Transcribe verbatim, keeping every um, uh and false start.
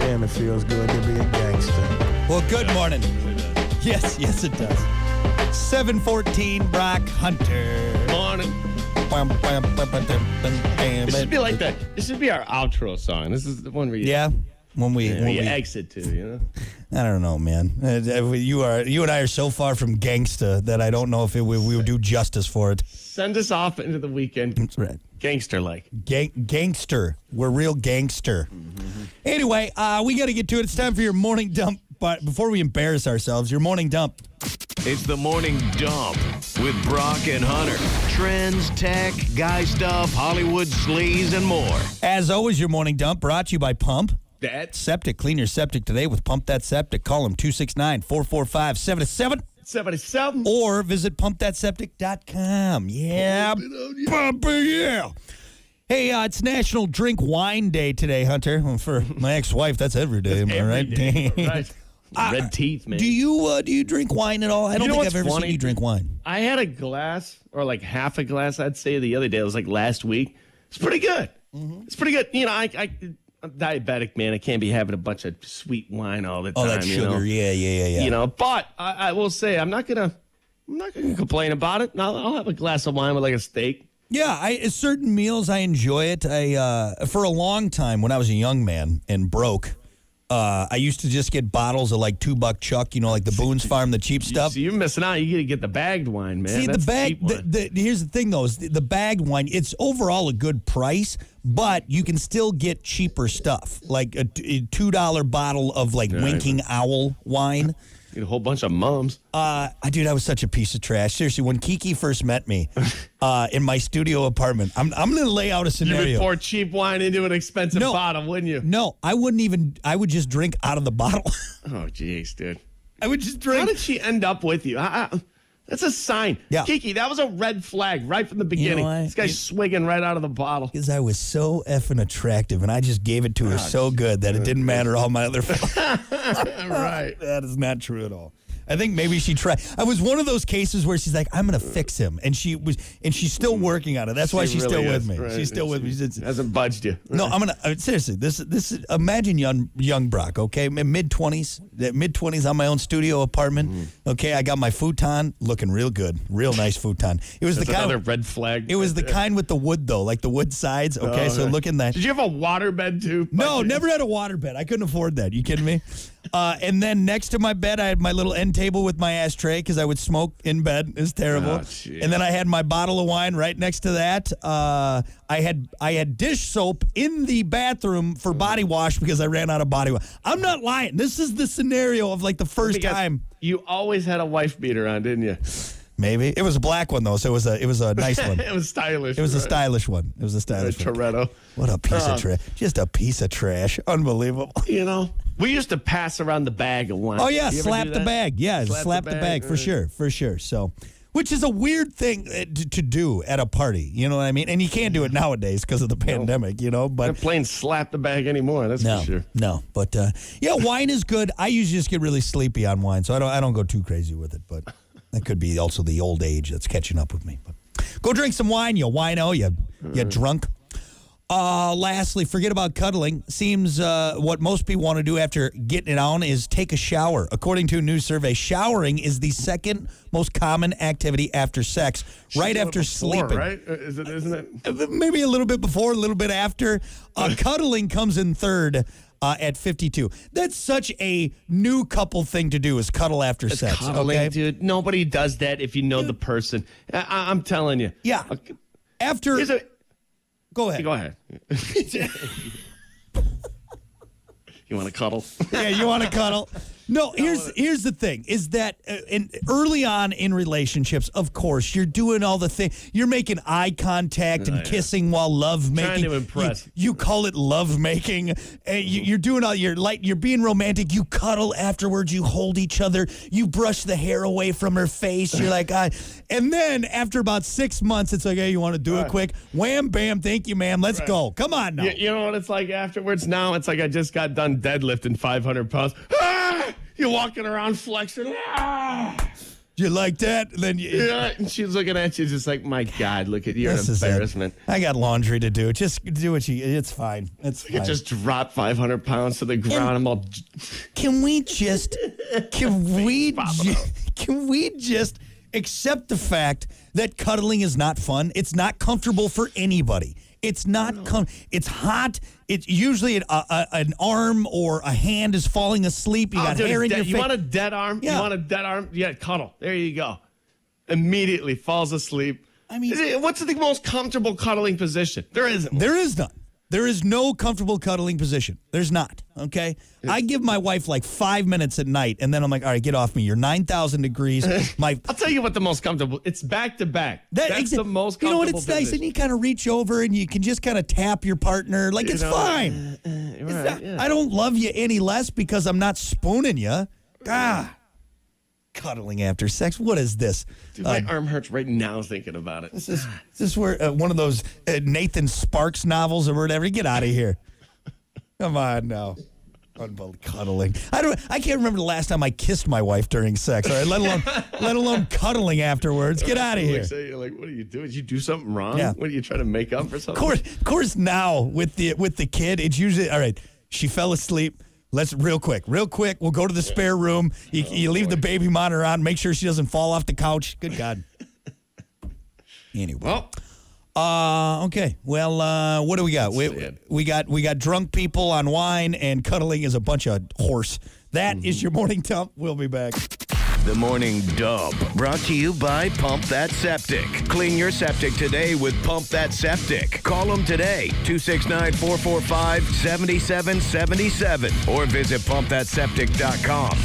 Damn, it feels good to be a gangster. Well, good morning. Yes, yes, it does. seven fourteen, Brock Hunter. Morning. This should be like that. This should be our outro song. This is the one where you, Yeah, when we, yeah, when you we exit to, you know? I don't know, man. Uh, You are you and I are so far from gangsta that I don't know if it, we, we would do justice for it. Send us off into the weekend. That's right. Gangster-like. Gang, gangster. We're real gangster. Mm-hmm. Anyway, uh, we got to get to it. It's time for your morning dump. But before we embarrass ourselves, your morning dump. It's the Morning Dump with Brock and Hunter. Trends, tech, guy stuff, Hollywood sleaze, and more. As always, your morning dump brought to you by Pump. That Septic. Clean your septic today with Pump That Septic. Call them two six nine, four four five, seven seven seventy-seven. or visit pump that septic dot com. Yeah, Pump it, yeah. Hey, uh, it's National Drink Wine Day today, Hunter. Well, for my ex-wife, that's every day, am I Every right? day, right. Red teeth, man. Do you uh, do you drink wine at all? I don't You know think what's I've ever funny? seen you drink wine. I had a glass, or like half a glass, I'd say, the other day. It was like last week. It's pretty good. Mm-hmm. It's pretty good. You know, I, I, I'm diabetic, man. I can't be having a bunch of sweet wine all the time. Oh, that you sugar. know? Yeah, yeah, yeah, yeah. You know, but I, I will say, I'm not gonna, I'm not gonna complain about it. I'll, I'll have a glass of wine with like a steak. Yeah, I, certain meals I enjoy it. I uh, for a long time when I was a young man and broke, uh, I used to just get bottles of like two buck chuck, you know, like the Boone's Farm, the cheap stuff. So you're missing out. You got to get the bagged wine, man. See, That's the bag. cheap one. The, the, here's the thing, though: is the, the bagged wine. It's overall a good price, but you can still get cheaper stuff, like a, a two dollar bottle of like Right. Winking Owl wine. Get a whole bunch of mums. Uh, I dude, I was such a piece of trash. Seriously, when Kiki first met me uh, in my studio apartment, I'm I'm going to lay out a You scenario. would pour cheap wine into an expensive No. bottle, wouldn't you? No, I wouldn't even. I would just drink out of the bottle. Oh, jeez, dude. I would just How drink. did she end up with you? I, I, that's a sign. Yeah. Kiki, that was a red flag right from the beginning. what? This guy's You- swigging right out of the bottle. Because I was so effing attractive, and I just gave it to her so good that it didn't matter all my other. Right. That is not true at all. I think maybe she tried. I was one of those cases where she's like, "I'm going to fix him," and she was, and she's still working on it. That's why She she's really still is, with me. right. She's still with me. She's- Hasn't budged you. No, I'm gonna uh, seriously. This this is, imagine young young Brock. Okay, mid twenties, mid twenties on my own studio apartment. Mm. Okay, I got my futon looking real good, real nice futon. It was That's the kind. another red flag. It was right the there. kind with the wood though, like the wood sides. Okay, Oh, so okay. look in that. Did you have a waterbed too? No, never had a waterbed. I couldn't afford that. You kidding me? Uh, and then next to my bed, I had my little end table with my ashtray because I would smoke in bed. It was terrible. Oh, jeez. And then I had my bottle of wine right next to that. Uh, I had I had dish soap in the bathroom for body wash because I ran out of body wash. I'm not lying. This is the scenario of like the first Because time. You always had a wife beater on, didn't you? Maybe it was a black one though, so it was a it was a nice one. It was stylish. It was a right? stylish one. It was a A stylish one. Toretto. What a piece Uh, of trash! Just a piece of trash. Unbelievable. You know, we used to pass around the bag of wine. Oh yeah, You ever slap do the that? bag. Yeah, slap, Slap the, the bag, bag, for right. sure, for sure. So, which is a weird thing uh, to, to do at a party. You know what I mean? And you can't do it nowadays because of the pandemic. You know, They're but playing slap the bag anymore. That's no, for sure. no. But uh, yeah, wine is good. I usually just get really sleepy on wine, so I don't I don't go too crazy with it. But that could be also the old age that's catching up with me. But go drink some wine, you wino, you you drunk. Uh, lastly, forget about cuddling. Seems uh, what most people want to do after getting it on is take a shower. According to a new survey, showering is the second most common activity after sex, right after Before, sleeping. right? Is it, isn't it? Uh, Maybe a little bit before, a little bit after. Uh, cuddling comes in third uh, at fifty-two. That's such a new couple thing to do is cuddle after sex. Cuddling, Okay? dude. Nobody does that if you know the person. I, I- I'm telling you. Yeah. Okay. After, Here's a, go ahead. go ahead. You want to cuddle? Yeah, you want to cuddle? No, here's here's the thing: is that uh, in, early on in relationships, of course, you're doing all the thing. You're making eye contact and Oh, yeah. kissing while love making. to impress. You, you call it love making. And you, you're doing all. You're like you're being romantic. You cuddle afterwards. You hold each other. You brush the hair away from her face. You're like, ah. And then after about six months, it's like, hey, you want to do it Right. quick? Wham, bam, thank you, ma'am. Let's go. Come on now. You, you know what it's like afterwards? Now it's like I just got done deadlifting five hundred pounds. Ah! You're walking around flexing. Ah! You like that? And then you, Yeah, and she's looking at you just like, my God, look at you, an this is it. embarrassment. I got laundry to do. Just do what you. It's fine. It's You fine. just drop five hundred pounds to the ground. I'm all, Can we just? Can we? Ju- can we just accept the fact that cuddling is not fun? It's not comfortable for anybody. It's not. Com- it's hot. It's usually an, a, a, an arm or a hand is falling asleep. You oh, got dude, hair in dead. your face. You want a dead arm? Yeah. You want a dead arm? Yeah, cuddle. There you go. Immediately falls asleep. I mean- Is it- what's the most comfortable cuddling position? There isn't one. There is none. There is no comfortable cuddling position. There's not. Okay. I give my wife like five minutes at night, and then I'm like, all right, get off me. You're nine thousand degrees. My I'll tell you what the most comfortable. It's back to back. That, That's exa- the most You know comfortable. what? It's nice, and you kind of reach over and you can just kind of tap your partner. Like, You it's know, fine. Right, It's not- yeah. I don't love you any less because I'm not spooning you. Ah, cuddling after sex. What is this? Dude, my arm hurts right now thinking about it. This is this where uh, one of those uh, Nathan Sparks novels or whatever. Get out of here. Come on now. Unbelievable cuddling. I don't. I can't remember the last time I kissed my wife during sex. All right, let alone let alone cuddling afterwards. Get out of here. Like, say, like, what are you doing? Did you do something wrong? Yeah. What are you trying to make up for something? Of course, of course. Now with the with the kid, it's usually all right. She fell asleep. Let's real quick, real quick. We'll go to the spare room. You, you leave the baby monitor on. Make sure she doesn't fall off the couch. Good God. Anyway. Well, Uh, okay. Well, uh, what do we got? We, Sad. we got we got drunk people on wine, and cuddling is a bunch of horse. That is your morning dump. We'll be back. The Morning Dump, brought to you by Pump That Septic. Clean your septic today with Pump That Septic. Call them today, two six nine, four four five, seven seven seven seven, or visit pump that septic dot com.